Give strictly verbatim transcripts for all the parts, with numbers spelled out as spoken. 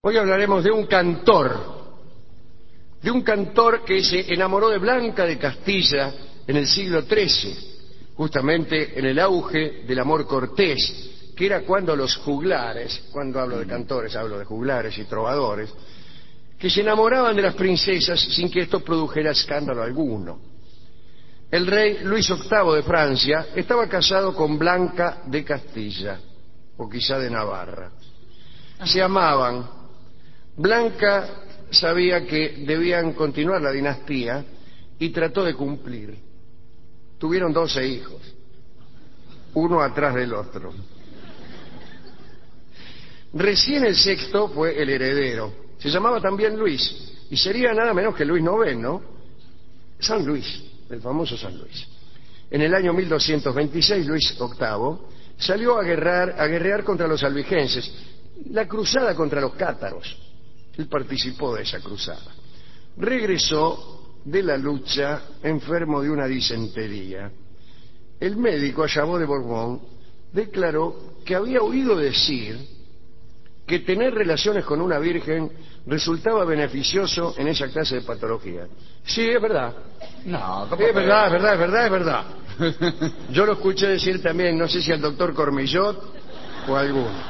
Hoy hablaremos de un cantor, de un cantor que se enamoró de Blanca de Castilla en el siglo trece, justamente en el auge del amor cortés, que era cuando los juglares, cuando hablo de cantores hablo de juglares y trovadores, que se enamoraban de las princesas sin que esto produjera escándalo alguno. El rey Luis octavo de Francia estaba casado con Blanca de Castilla, o quizá de Navarra. Se amaban. Blanca sabía que debían continuar la dinastía y trató de cumplir. Tuvieron doce hijos, uno atrás del otro. Recién el sexto fue el heredero. Se llamaba también Luis, y sería nada menos que Luis noveno, San Luis, el famoso San Luis. En el año mil doscientos veintiséis, Luis octavo salió a guerrear, a guerrear contra los albigenses, la cruzada contra los cátaros. Él participó de esa cruzada. Regresó de la lucha enfermo de una disentería. El médico, Chabot de Borbón, declaró que había oído decir que tener relaciones con una virgen resultaba beneficioso en esa clase de patología. Sí, es verdad. No, es verdad, es verdad, es verdad, es verdad. Yo lo escuché decir también, no sé si al doctor Cormillot o a alguno.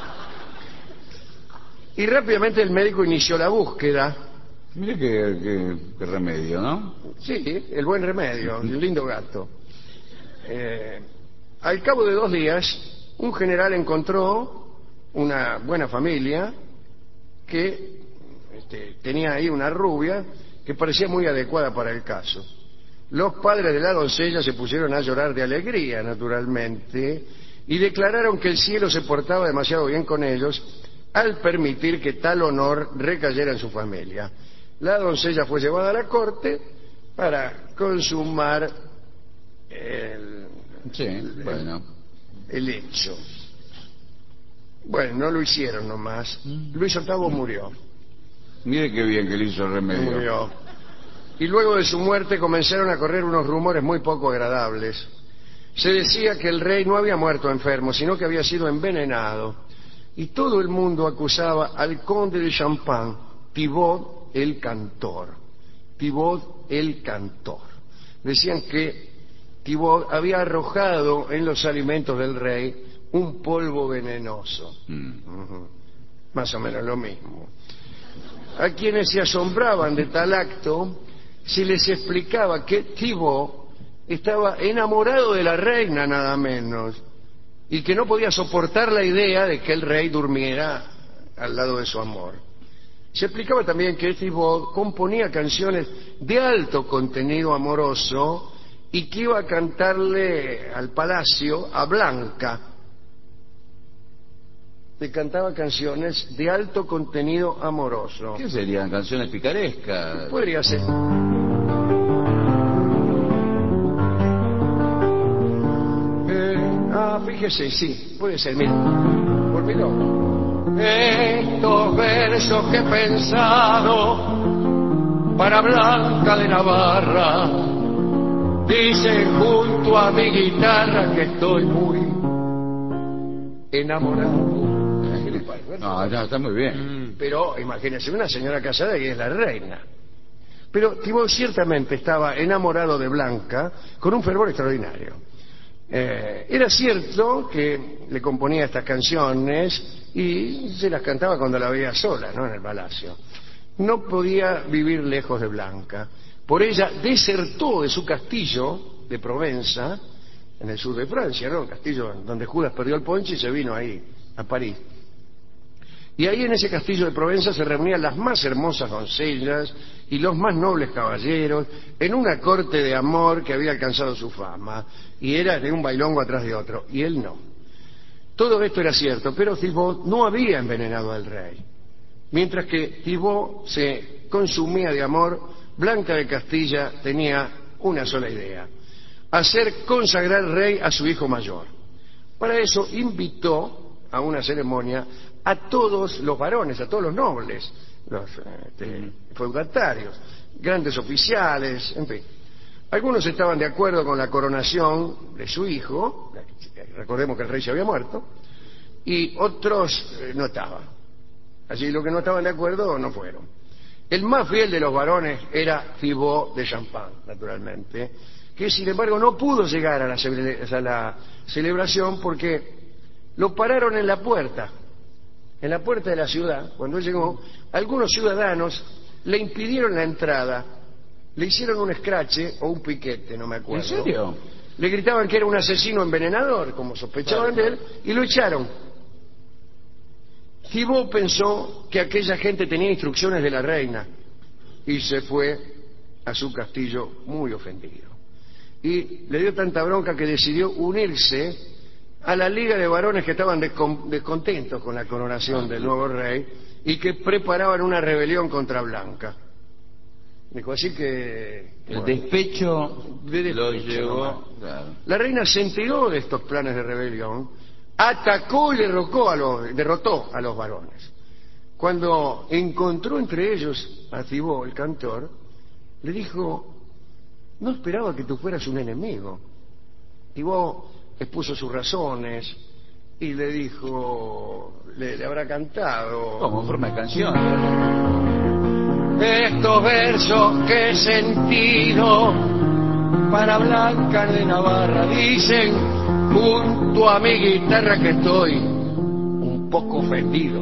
Y rápidamente el médico inició la búsqueda. Mire qué, qué, qué remedio, ¿no? Sí, el buen remedio, el lindo gato. Eh, al cabo de dos días, un general encontró una buena familia que este, tenía ahí una rubia que parecía muy adecuada para el caso. Los padres de la doncella se pusieron a llorar de alegría, naturalmente, y declararon que el cielo se portaba demasiado bien con ellos al permitir que tal honor recayera en su familia. La doncella fue llevada a la corte para consumar el, sí, el, bueno. el hecho. Bueno, no lo hicieron nomás. Luis octavo murió. Mire qué bien que le hizo el remedio. Murió. Y luego de su muerte comenzaron a correr unos rumores muy poco agradables. Se decía que el rey no había muerto enfermo, sino que había sido envenenado. Y todo el mundo acusaba al conde de Champagne, Thibaut el cantor. Thibaut el cantor. Decían que Thibaut había arrojado en los alimentos del rey un polvo venenoso. Mm. Uh-huh. Más o menos lo mismo. A quienes se asombraban de tal acto, se les explicaba que Thibaut estaba enamorado de la reina, nada menos, y que no podía soportar la idea de que el rey durmiera al lado de su amor. Se explicaba también que Thibaut componía canciones de alto contenido amoroso y que iba a cantarle al palacio a Blanca. Le cantaba canciones de alto contenido amoroso. ¿Qué serían? ¿Canciones picarescas? Podría ser. Ah, fíjese, sí, puede ser, mira. Olvidó. Estos versos que he pensado para Blanca de Navarra dicen junto a mi guitarra que estoy muy enamorado. ¿Qué le parece? No, no, está muy bien. Pero imagínese una señora casada que es la reina. Pero Thibaut ciertamente estaba enamorado de Blanca con un fervor extraordinario. Eh, era cierto que le componía estas canciones y se las cantaba cuando la veía sola, ¿no?, en el palacio. No podía vivir lejos de Blanca. Por ella desertó de su castillo de Provenza, en el sur de Francia, ¿no?, el castillo donde Judas perdió el ponche, y se vino ahí, a París. Y ahí en ese castillo de Provenza se reunían las más hermosas doncellas y los más nobles caballeros en una corte de amor que había alcanzado su fama, y era de un bailongo atrás de otro, y él no. Todo esto era cierto, pero Thibaut no había envenenado al rey. Mientras que Thibaut se consumía de amor, Blanca de Castilla tenía una sola idea: hacer consagrar rey a su hijo mayor. Para eso invitó a una ceremonia a todos los varones, a todos los nobles, los este, feudatarios, grandes oficiales, en fin. Algunos estaban de acuerdo con la coronación de su hijo, recordemos que el rey se había muerto, y otros eh, no estaban. Así los que no estaban de acuerdo no fueron. El más fiel de los varones era Thibaut de Champagne, naturalmente, que sin embargo no pudo llegar a la, cele a la celebración porque lo pararon en la puerta, en la puerta de la ciudad. Cuando él llegó, algunos ciudadanos le impidieron la entrada, le hicieron un escrache o un piquete, no me acuerdo. ¿En serio? Le gritaban que era un asesino envenenador, como sospechaban de él, y lo echaron. Thibaut pensó que aquella gente tenía instrucciones de la reina y se fue a su castillo muy ofendido. Y le dio tanta bronca que decidió unirse a la liga de varones que estaban descontentos con la coronación del nuevo rey y que preparaban una rebelión contra Blanca. Dijo, así que... El bueno, despecho, de despecho lo llevó... Claro. La reina se enteró de estos planes de rebelión, atacó y derrocó a los, derrotó a los varones. Cuando encontró entre ellos a Thibaut, el cantor, le dijo, no esperaba que tú fueras un enemigo. Thibaut expuso sus razones y le dijo, le, le habrá cantado... Como en forma de canción. Estos versos que he sentido para Blanca de Navarra dicen junto a mi guitarra que estoy un poco ofendido.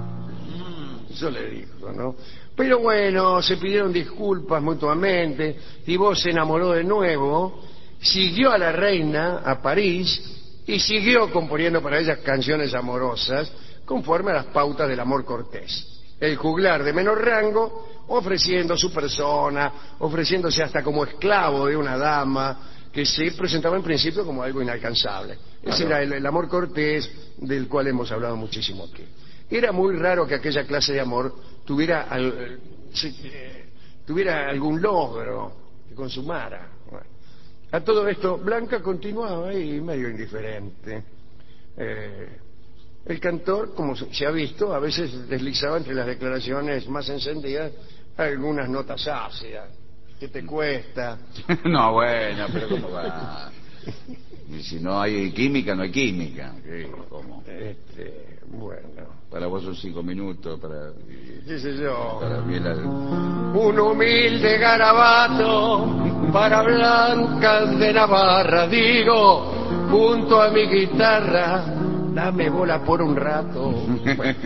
Eso le dijo, ¿no? Pero bueno, se pidieron disculpas mutuamente. Thibaut se enamoró de nuevo, siguió a la reina a París y siguió componiendo para ella canciones amorosas conforme a las pautas del amor cortés. El juglar de menor rango ofreciendo su persona, ofreciéndose hasta como esclavo de una dama que se presentaba en principio como algo inalcanzable. Ese era el, el amor cortés del cual hemos hablado muchísimo aquí. Era muy raro que aquella clase de amor tuviera, al, se, eh, tuviera algún logro que consumara. Bueno, a todo esto Blanca continuaba ahí medio indiferente. Eh, el cantor, como se ha visto, a veces deslizaba entre las declaraciones más encendidas algunas notas ácidas. ¿Qué te cuesta? No, bueno, pero ¿cómo va? Y si no hay química, no hay química. ¿Qué? ¿Cómo? Este, bueno. Para vos son cinco minutos, para... ¿Qué sé yo? Para mí la... Un humilde garabato para Blanca de Navarra, digo, junto a mi guitarra, dame bola por un rato. Bueno.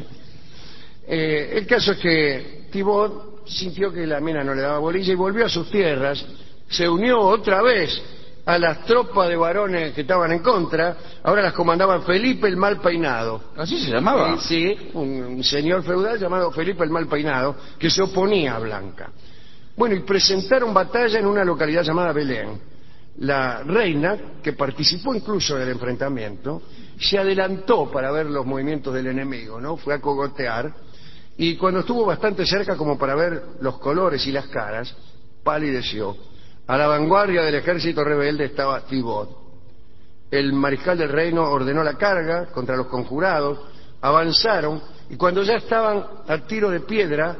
Eh, el caso es que Thibaut sintió que la mina no le daba bolilla y volvió a sus tierras, se unió otra vez a las tropas de varones que estaban en contra. Ahora las comandaba Felipe el Mal Peinado. ¿Así se llamaba? Eh, sí, un, un señor feudal llamado Felipe el Mal Peinado, que se oponía a Blanca. Bueno, y presentaron batalla en una localidad llamada Belén. La reina, que participó incluso del enfrentamiento, se adelantó para ver los movimientos del enemigo, ¿no? Fue a cogotear. Y cuando estuvo bastante cerca como para ver los colores y las caras, palideció. A la vanguardia del ejército rebelde estaba Thibaut. El mariscal del reino ordenó la carga contra los conjurados, avanzaron, y cuando ya estaban a tiro de piedra,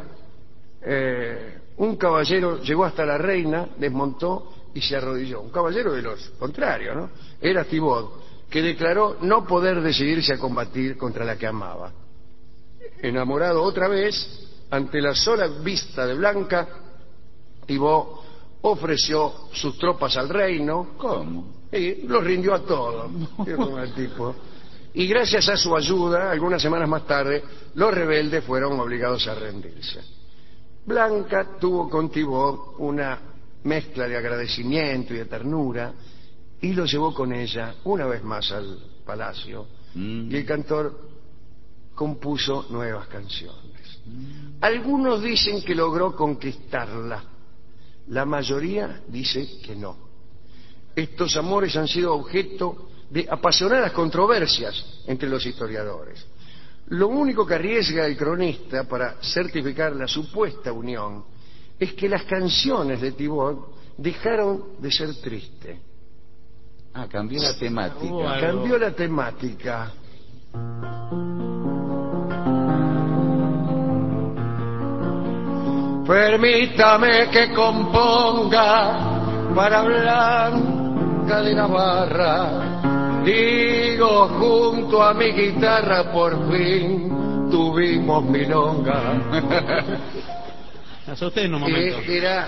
eh, un caballero llegó hasta la reina, desmontó y se arrodilló. Un caballero de los contrarios, ¿no? Era Thibaut, que declaró no poder decidirse a combatir contra la que amaba. Enamorado otra vez, ante la sola vista de Blanca, Thibaut ofreció sus tropas al reino. ¿Cómo? Y los rindió a todos. El tipo. Y gracias a su ayuda, algunas semanas más tarde, los rebeldes fueron obligados a rendirse. Blanca tuvo con Thibaut una mezcla de agradecimiento y de ternura, y lo llevó con ella una vez más al palacio. Mm. Y el cantor compuso nuevas canciones. Algunos dicen que logró conquistarla, la mayoría dice que no. Estos amores han sido objeto de apasionadas controversias entre los historiadores. Lo único que arriesga el cronista para certificar la supuesta unión es que las canciones de Thibaut dejaron de ser tristes. Ah, cambió la temática. Oh, cambió la temática. Permítame que componga para Blanca de Navarra, digo junto a mi guitarra por fin tuvimos milonga. Me asusté en un momento. Eh, era...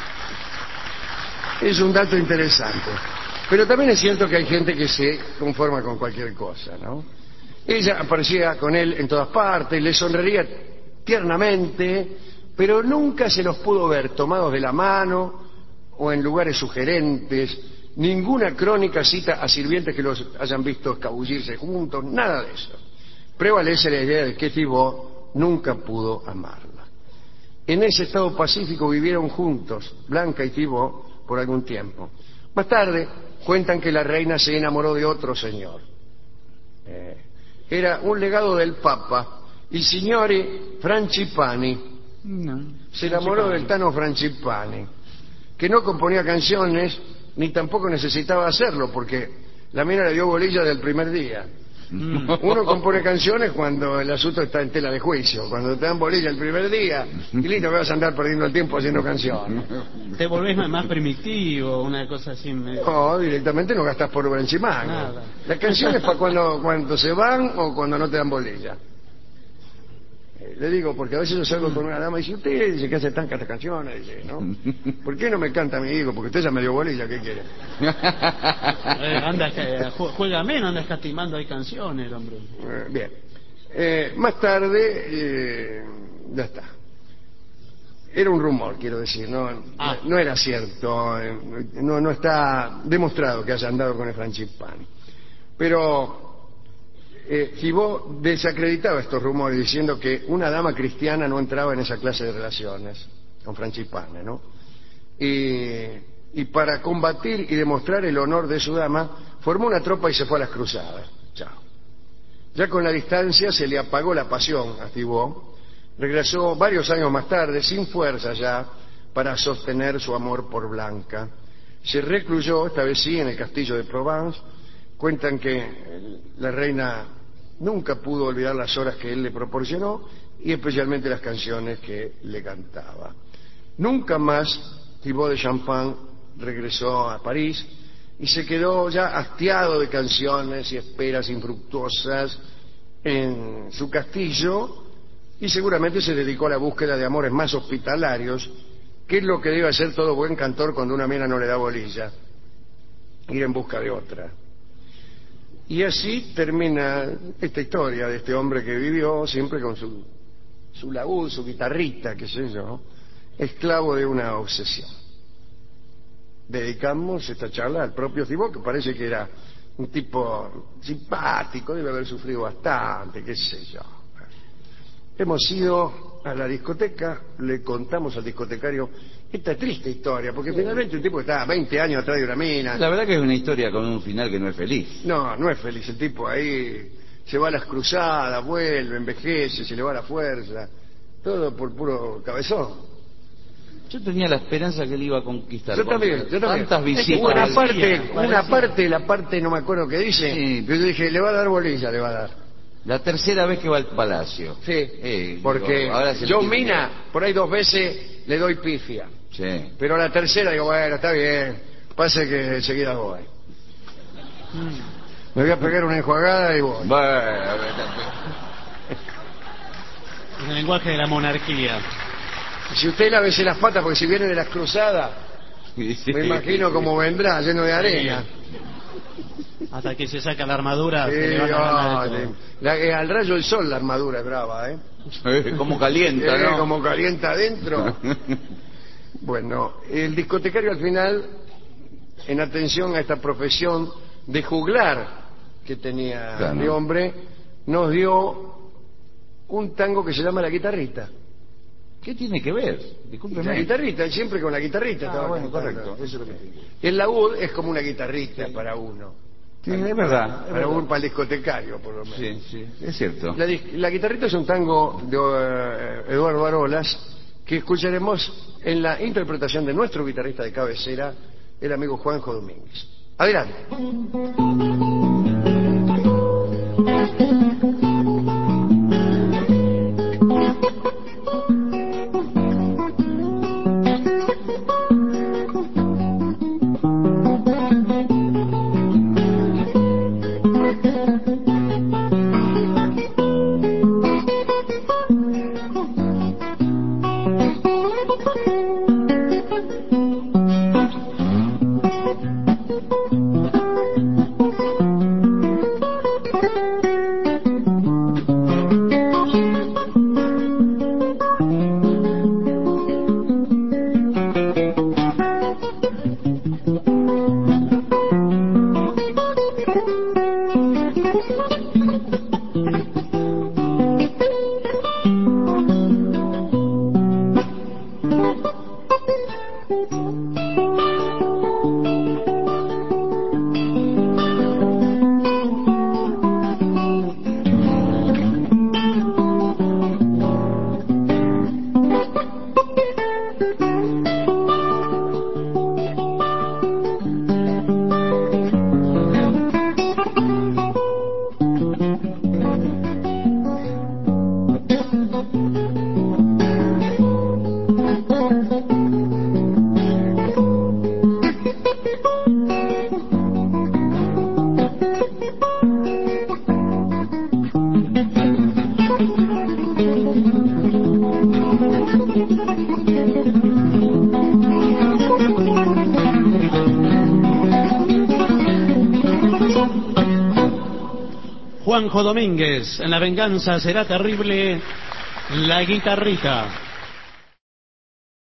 Es un dato interesante. Pero también es cierto que hay gente que se conforma con cualquier cosa, ¿no? Ella aparecía con él en todas partes, le sonreía tiernamente, pero nunca se los pudo ver tomados de la mano o en lugares sugerentes. Ninguna crónica cita a sirvientes que los hayan visto escabullirse juntos, nada de eso. Prevalece la idea de que Thibaut nunca pudo amarla. En ese estado pacífico vivieron juntos, Blanca y Thibaut, por algún tiempo. Más tarde cuentan que la reina se enamoró de otro señor. Eh, era un legado del Papa, il signore Francipani. No, Se enamoró del Tano Francipani, que no componía canciones ni tampoco necesitaba hacerlo, porque la mina le dio bolilla del primer día. Mm. Uno compone canciones cuando el asunto está en tela de juicio, cuando te dan bolilla el primer día, y listo que vas a andar perdiendo el tiempo haciendo canciones. Te volvés más primitivo, una cosa así. Medio... No, directamente no gastas por Branchimán. Nada. La canción es para cuando, cuando se van o cuando no te dan bolilla. Eh, Le digo, porque a veces yo salgo con una dama y dice, usted dice que hace tantas canciones, dice, ¿no? ¿Por qué no me canta mi hijo? Porque usted ya me dio bolilla, ¿qué quiere? Eh, anda, eh, ju- juega menos, anda escatimando ahí canciones, el hombre. Eh, bien. Eh, más tarde, eh, ya está. Era un rumor, quiero decir, no, Ah. no era cierto, eh, no, no está demostrado que haya andado con el Francipani. Pero eh, Thibaut desacreditaba estos rumores diciendo que una dama cristiana no entraba en esa clase de relaciones con Francipani, ¿no? Y, y para combatir y demostrar el honor de su dama, formó una tropa y se fue a las cruzadas. Chao. Ya con la distancia se le apagó la pasión a Thibaut. Regresó varios años más tarde, sin fuerza ya, para sostener su amor por Blanca. Se recluyó, esta vez sí, en el castillo de Provence. Cuentan que la reina nunca pudo olvidar las horas que él le proporcionó y especialmente las canciones que le cantaba. Nunca más Thibaut de Champagne regresó a París y se quedó ya hastiado de canciones y esperas infructuosas en su castillo, y seguramente se dedicó a la búsqueda de amores más hospitalarios, que es lo que debe hacer todo buen cantor cuando una mina no le da bolilla, ir en busca de otra. Y así termina esta historia de este hombre que vivió siempre con su, su laúd, su guitarrita, qué sé yo, esclavo de una obsesión. Dedicamos esta charla al propio Thibaut, que parece que era un tipo simpático, debe haber sufrido bastante, qué sé yo. Hemos ido a la discoteca, le contamos al discotecario esta triste historia, porque finalmente un tipo que estaba veinte años atrás de una mina. La verdad que es una historia con un final que no es feliz. No, no es feliz, el tipo ahí se va a las cruzadas, vuelve, envejece, se le va la fuerza, todo por puro cabezón. Yo tenía la esperanza que él iba a conquistar. Yo porque también, yo también. Tantas visitas. Una parte, parecía. una parte, la parte no me acuerdo qué dice, Sí. pero yo dije, le va a dar bolilla, le va a dar. La tercera vez que va al palacio. Sí, Eh, porque digo, ahora se le yo tiene mina, por ahí dos veces le doy pifia. que- Sí. Pero la tercera digo, bueno, está bien, pase que enseguida voy. Me voy a pegar una enjuagada y voy. Bueno, En el lenguaje de la monarquía. Si usted la bese las patas, porque si viene de las cruzadas, me imagino cómo vendrá, lleno de arena. Hasta que se saca la armadura, Sí, se le va la gana de dale. todo. La- eh, al rayo del sol la armadura es brava, ¿eh? Como calienta, Eh, ¿no? Como calienta adentro. Bueno, el discotecario al final, en atención a esta profesión de juglar que tenía Claro. el hombre, nos dio un tango que se llama La Guitarrita. ¿Qué tiene que ver? La Discúlpeme. guitarrita, siempre con la guitarrita. Ah, estaba bueno, cantando. correcto. Eso es lo que... El laúd es como una guitarrita para uno. Sí, es verdad. es Para, verdad. un, para el discotecario, por lo menos. Sí, sí, es cierto. La, dis- la guitarrita es un tango de eh, Eduardo Arolas que escucharemos en la interpretación de nuestro guitarrista de cabecera, el amigo Juanjo Domínguez. Adelante. Juanjo Domínguez, en La venganza será terrible, La guitarrita.